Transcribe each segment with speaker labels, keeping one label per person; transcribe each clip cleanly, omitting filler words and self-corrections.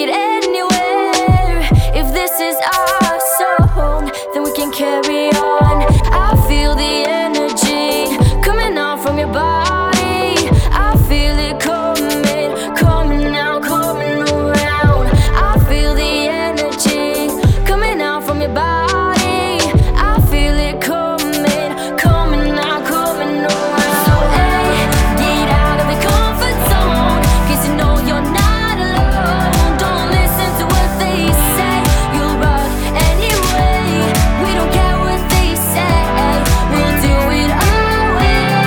Speaker 1: anywhere. If this is our song, then we can carry on. I feel the energy coming out from your body. I feel it coming out, coming around. I feel the energy coming out from your body. I feel it coming out, coming around. So hey, get out of your comfort zone, 'cause you know you're not alone. Don't listen to what they say, you'll rock anyway. We don't care what they say, we'll do it our way.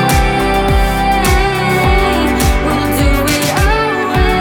Speaker 1: We'll do it our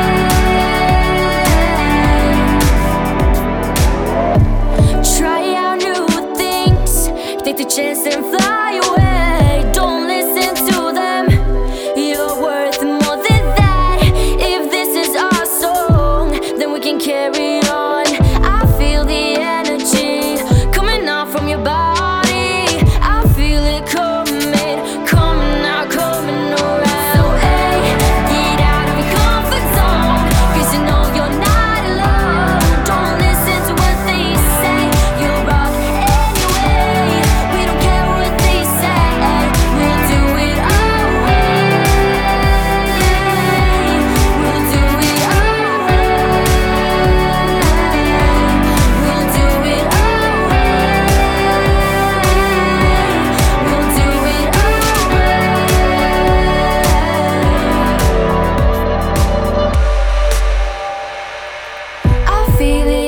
Speaker 1: way. Try out new things, take the chance and fly away. Don't listen to them, you're worth more than that. If this is our song, then we can carry on. I feel the energy coming out from your body. I feel it coming out, coming around. So hey, get out of your comfort zone, 'cause you know you're not alone. Don't listen to what they say, you'll rock anyway. We don't care what they say, we'll do it our way. We'll do it our way. We'll do it our way. We'll do it our way. I feel it